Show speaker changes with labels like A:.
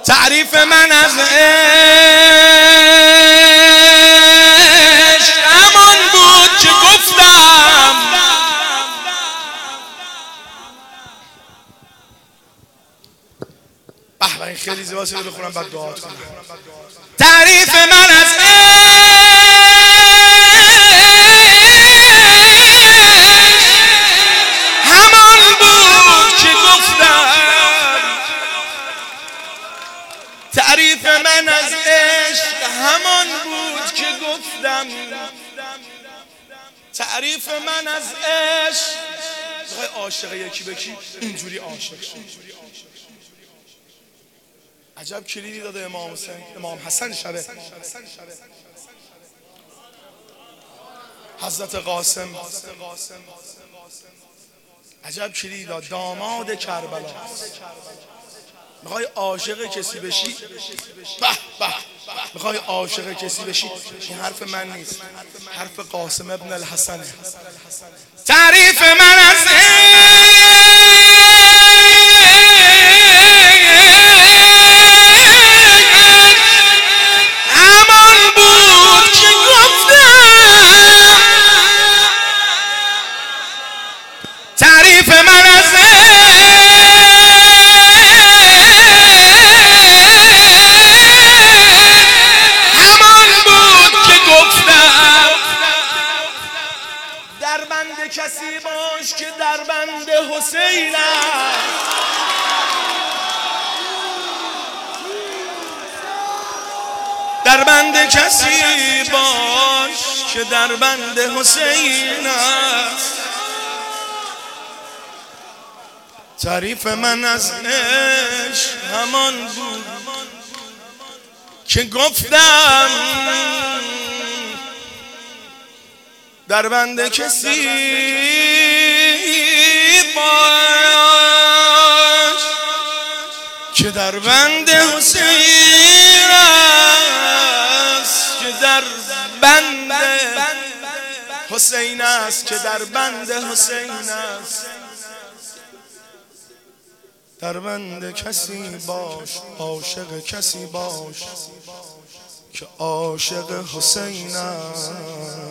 A: تعریف من از عشق همان بود که گفتم به این خیلی زیباست رو بخونم بعد دعا کنم. تعریف من از همان بود که گفتم تعریف من از عشق همان بود که گفتم تعریف من از عشق بخوای عاشق یکی بکی اینجوری عاشق شد. عجب کلیدی داده امام حسن شبه حضرت قاسم عجب کلیدی داد داماد کربلا. میخوای عاشق کسی بشی به به میخوای عاشق کسی بشی این حرف من نیست حرف قاسم ابن الحسن. تعریف من از همان بود که گفتم تعریف من از کسی باش که در بند حسین است در بند کسی باش که در بند حسین است. تعریف من از عشق همان بود که گفتم در بند کسی باش که در بند حسین است که در بند حسین است که در بند حسین است. در بند کسی باش عاشق کسی باش که عاشق حسین است.